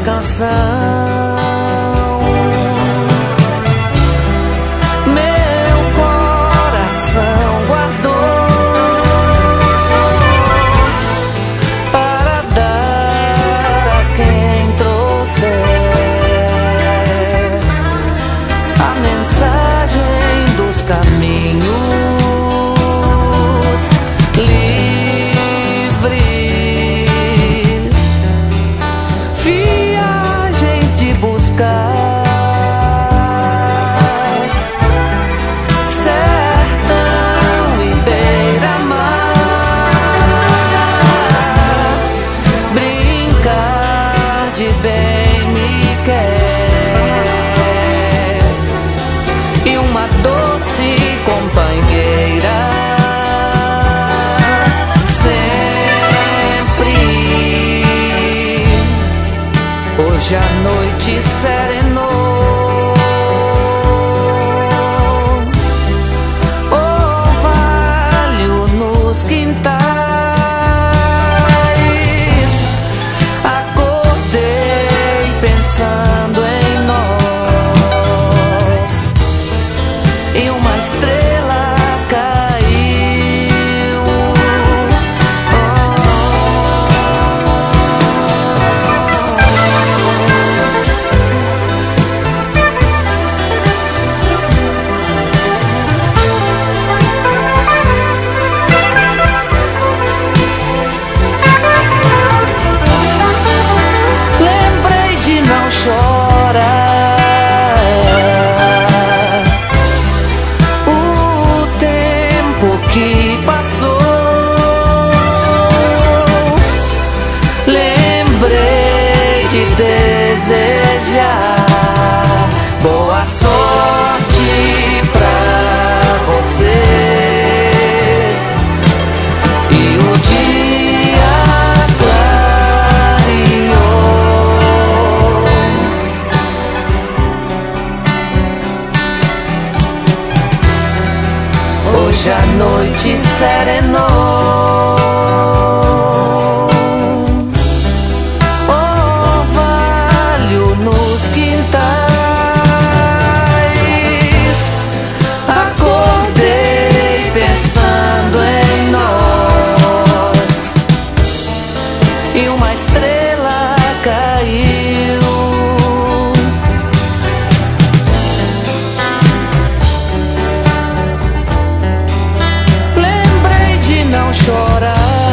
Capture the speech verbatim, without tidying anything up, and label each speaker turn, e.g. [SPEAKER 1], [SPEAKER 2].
[SPEAKER 1] canção. Meu coração guardou para dar a quem trouxer a mensagem dos caminhos livres, viagens de buscar sertão e beira-mar, brincar de bem me quer e uma doce companheira. Hoje a noite serenou, orvalho nos quintais. Acordei pensando em nós e uma estrela caiu. Que passou, lembrei de desejar boa sorte pra você e o dia clareou. Hoje a noite serenou, orvalho nos quintais. Acordei pensando em nós e uma estrela caiu. Chorar